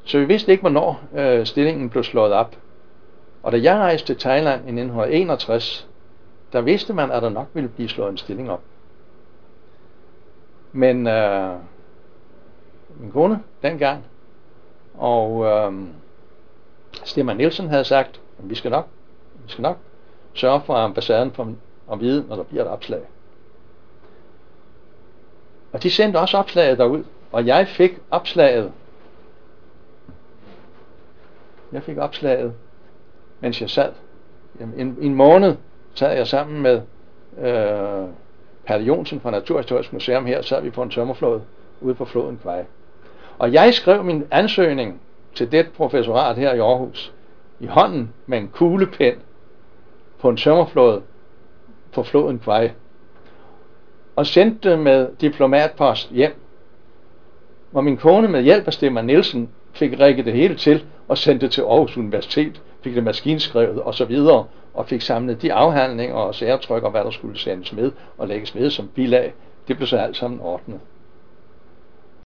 Så vi vidste ikke, hvornår stillingen blev slået op. Og da jeg rejste til Thailand i 1961, der vidste man, at der nok ville blive slået en stilling op. Men min kone dengang, og Stemmer Nielsen havde sagt, at vi skal nok sørge for ambassaden for at vide, når der bliver et opslag. Og de sendte også opslaget derud, og jeg fik opslaget. Mens jeg sad. En måned sad jeg sammen med Palle Jonsen fra Naturhistorisk Museum her, sad vi på en tømmerflåde ude på floden Kwai. Og jeg skrev min ansøgning til det professorat her i Aarhus i hånden med en kuglepen på en tømmerflåde på floden Kwai. Og sendte det med diplomatpost hjem, hvor min kone med hjælp af Stemmer Nielsen fik rigget det hele til og sendte det til Aarhus Universitet, fik det maskinskrevet og så videre, og fik samlet de afhandlinger og særtryk og hvad der skulle sendes med og lægges med som bilag. Det blev så alt sammen ordnet.